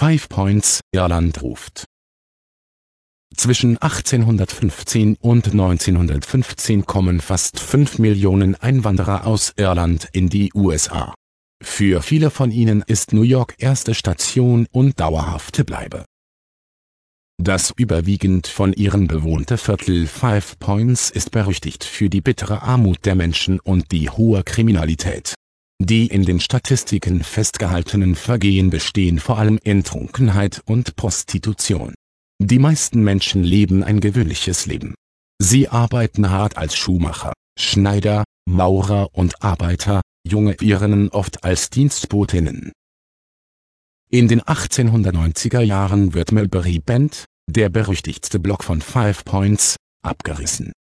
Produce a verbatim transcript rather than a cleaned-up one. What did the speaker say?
Five Points, Irland ruft. Zwischen achtzehnhundertfünfzehn und neunzehnhundertfünfzehn kommen fast fünf Millionen Einwanderer aus Irland in die U S A. Für viele von ihnen ist New York erste Station und dauerhafte Bleibe. Das überwiegend von ihren bewohnte Viertel Five Points ist berüchtigt für die bittere Armut der Menschen und die hohe Kriminalität. Die in den Statistiken festgehaltenen Vergehen bestehen vor allem in Trunkenheit und Prostitution. Die meisten Menschen leben ein gewöhnliches Leben. Sie arbeiten hart als Schuhmacher, Schneider, Maurer und Arbeiter, junge Irinnen oft als Dienstbotinnen. In den achtzehnhundertneunziger Jahren wird Mulberry Bend, der berüchtigste Block von Five Points, abgerissen.